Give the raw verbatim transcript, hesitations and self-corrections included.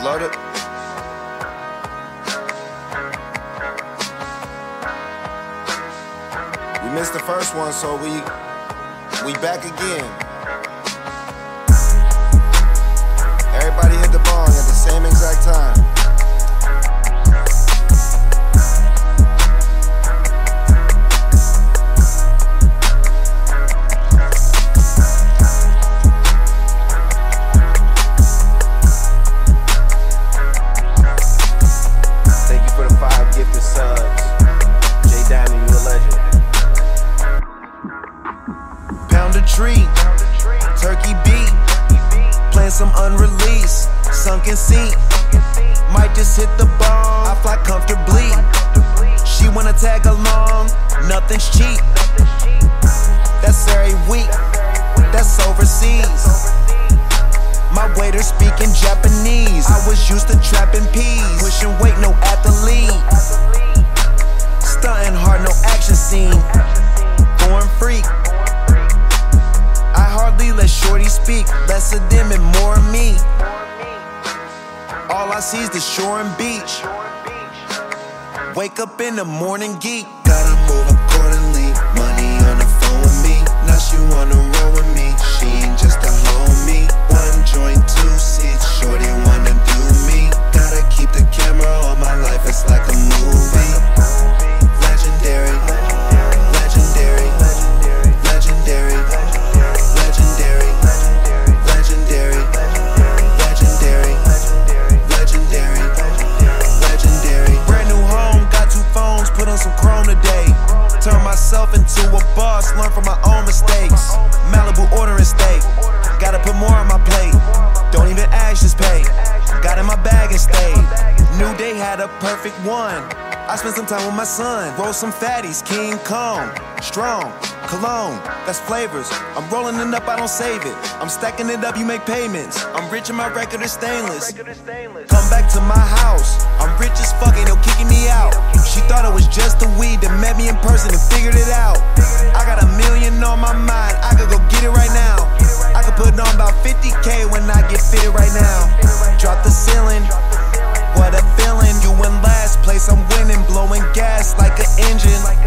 Loaded. We missed the first one, so we we back again. Everybody hit the bong at the same exact time. Thank you for the five gifted subs. J Diamond, you a legend. Pound a tree, turkey beat, playing some unreleased, sunken seat. Might just hit the ball, I fly comfortably. She wanna tag along, nothing's cheap. That's every week, that's overseas. My waiter speaking Japanese. I was used to trapping peas, pushing weight, no athlete. Stunting hard, no action scene. Born freak. I hardly let shorty speak. Less of them and more of me. All I see is the shore and beach. Wake up in the morning geek. Gotta move accordingly. Money on the phone with me. Now she wanna roll with me. She ain't just a homie. One joint, two seats. Shorty wanna do me. Gotta keep the camera on my life. It's like a movie. Legendary. Legendary. Legendary. Legendary. Legendary. Legendary. Legendary. Legendary. Brand new home, got two phones, put on some chrome today. Turn myself into a boss, learn from my own mistakes. Malibu ordering steak, gotta put more on my plate. Don't even ask, just pay. Got in my bag and stayed. New day had a perfect one. I spent some time with my son. Roll some fatties, King Kong. Strong, cologne, that's flavors. I'm rolling it up, I don't save it. I'm stacking it up, you make payments. I'm rich and my record is stainless. Come back to my house. I'm rich as fuck, ain't no kicking me out. She thought it was just the weed that met me in person and figured it out. I got a million on my mind, I could go get it right now. I could put on about fifty K when I get fitted right now. Drop the ceiling, what a feeling. You in last place, I'm winning, blowing gas like an engine.